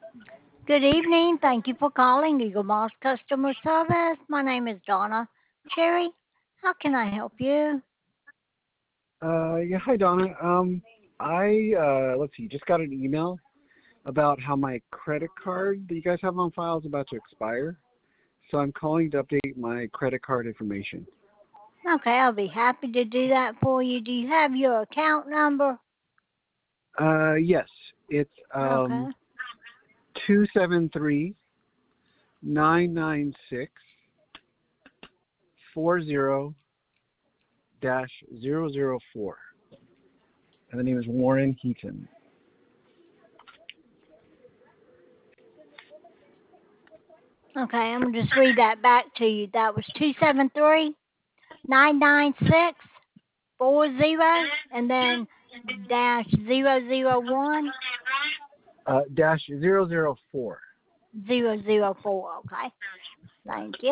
Good evening. Thank you for calling Eagle Moss Customer Service. My name is Donna Cherry. How can I help you? Yeah, hi Donna. I let's see, just got an email about how my credit card that you guys have on file is about to expire. So I'm calling to update my credit card information. Okay, I'll be happy to do that for you. Do you have your account number? Yes, it's Okay. 273-996-40-004. And the name is Warren Heaton. Okay, I'm going to just read that back to you. That was 273-996-40 and then -001. -004. 004. Okay. Thank you.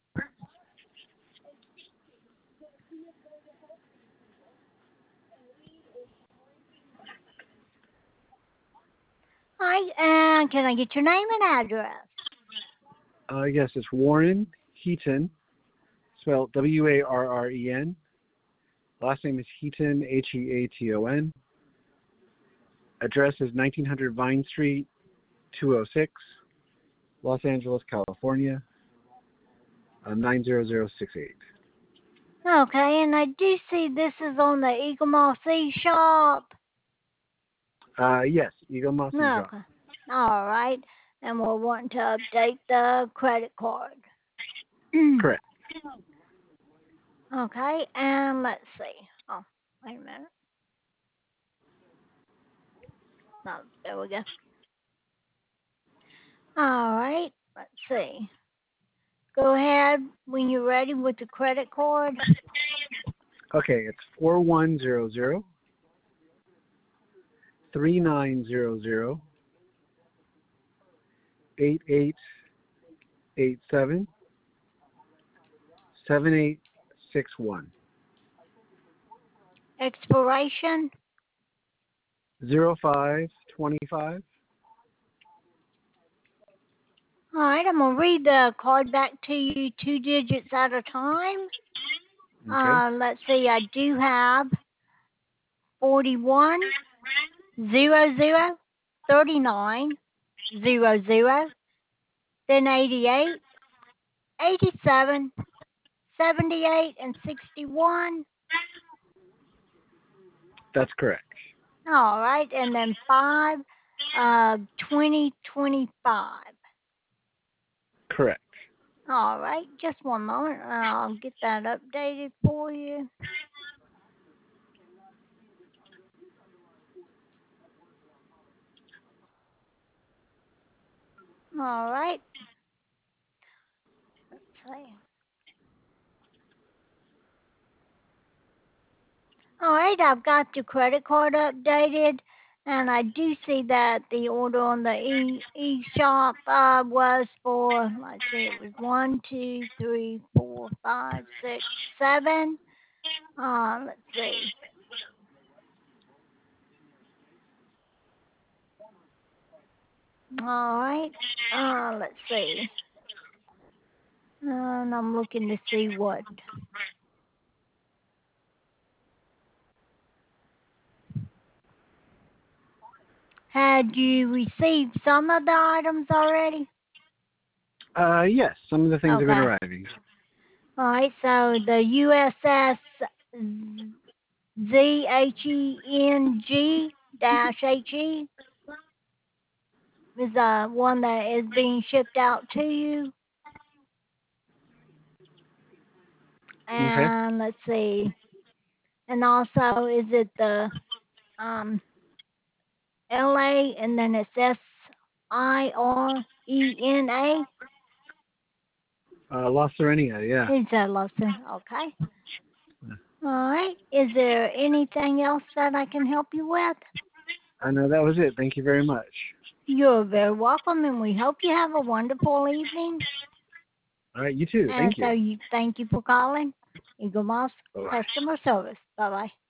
All right, and can I get your name and address? Yes, it's Warren Heaton, spelled Warren. Last name is Heaton, Heaton. Address is 1900 Vine Street, 206, Los Angeles, California, 90068. Okay, and I do see this is on the Eagle Moss eShop. Yes, Eagle Moss Shop. Okay. All right. And we're wanting to update the credit card. Correct. Okay, and let's see. Oh, wait a minute. No, there we go. All right, let's see. Go ahead when you're ready with the credit card. Okay, it's 4100 3900 8887 7861 Expiration. 0525. All right, I'm going to read the card back to you 2 digits at a time. Okay. Let's see, I do have 41 00 39 00, then 88 87 78 and 61. That's correct. All right, and then 5 2025. Correct. All right, just one moment, and I'll get that updated for you. All right. Let's see. All right, I've got your credit card updated, and I do see that the order on the e-shop was for, let's see, it was 1, 2, 3, 4, 5, 6, 7. Let's see. All right, let's see. And I'm looking to see what. Had you received some of the items already? Yes, some of the things have been Okay. arriving. All right, so the USS ZHENG-HE is one that is being shipped out to you. Okay. And let's see. And also, is it the LA and then it's SIRENA? La Serenia, yeah. Is that Lawson? Okay. All right. Is there anything else that I can help you with? I know that was it. Thank you very much. You're very welcome, and we hope you have a wonderful evening. All right, you too. And Thank so you. thank you for calling Eagle Moss Bye-bye. Customer Service. Bye-bye.